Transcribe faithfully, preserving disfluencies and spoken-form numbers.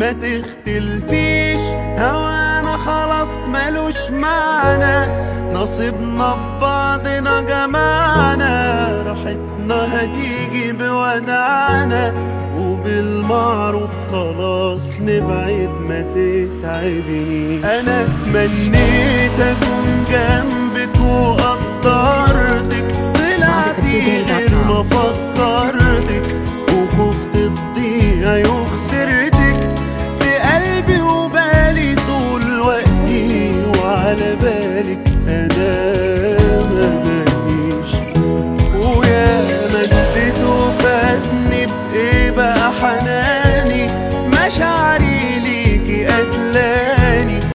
ما تختلفيش، هوانا خلاص ملوش معنى، نصيبنا ببعضنا جمعنا، راحتنا هتيجي بودعنا، وبالمعروف خلاص نبعد ما تتعبنيش. انا تمنيت اكون جنبك وقدرتك، طلعتي غير ما فكرتك، وخفت تضيعي وخسرتك في قلبي وبالي طول وقتي، وعلى بالك انا ما بقيش. ويا مدته فاتني بايه بقى حناني، مشاعري